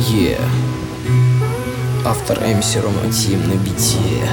Автор МС Роматим на бите.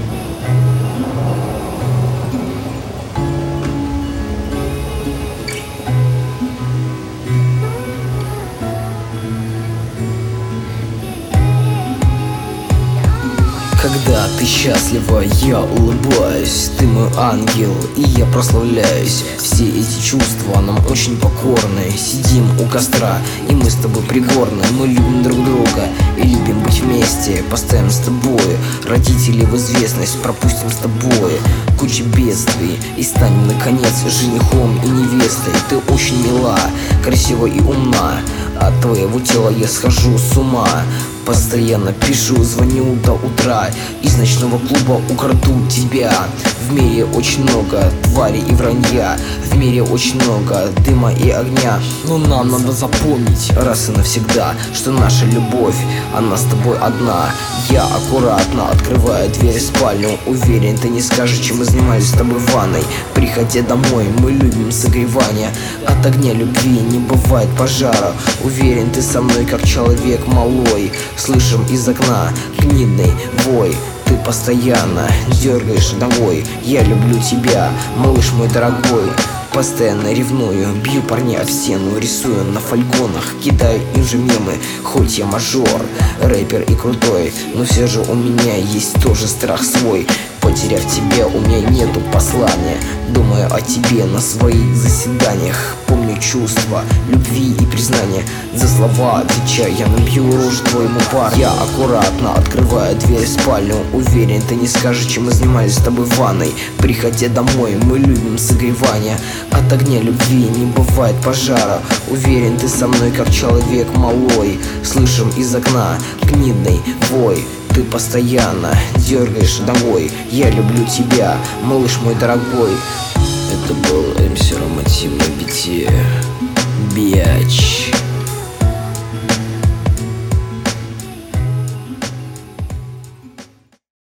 Когда ты счастлива, я улыбаюсь. Ты мой ангел, и я прославляюсь. Все эти чувства нам очень покорны. Сидим у костра, и мы с тобой пригорны. Мы любим друг друга и любим быть вместе. Поставим с тобой родителей в известность. Пропустим с тобой кучу бедствий и станем, наконец, женихом и невестой. Ты очень мила, красива и умна. От твоего тела я схожу с ума. Постоянно пишу, звоню до утра. Из ночного клуба украду тебя. В мире очень много твари и вранья. В мире очень много дыма и огня. Но нам надо запомнить раз и навсегда, что наша любовь, она с тобой одна. Я аккуратно открываю дверь в спальню. Уверен, ты не скажешь, чем мы занимались с тобой в ванной. Приходя домой, мы любим согревание. От огня любви не бывает пожара. Уверен, ты со мной как человек малой. Слышим из окна гнидный вой. Ты постоянно дергаешь ногой. Я люблю тебя, малыш мой дорогой. Постоянно ревную, бью парней об стену. Рисую на фальгонах, кидаю им же мемы. Хоть я мажор, рэпер и крутой, но все же у меня есть тоже страх свой. Потеряв тебя, у меня нету послания. Думаю о тебе на своих заседаниях. Помню чувства любви и признания. За слова отвечаю, я набью рожу твоему парню. Я аккуратно открываю дверь в спальню. Уверен, ты не скажешь, чем мы занимались с тобой в ванной. Приходя домой, мы любим согревание. От огня любви не бывает пожара. Уверен, ты со мной как человек малой. Слышим из окна гнидный вой. Ты постоянно дергаешь ногой. Я люблю тебя, малыш мой дорогой. Это был МС Роматим на бите.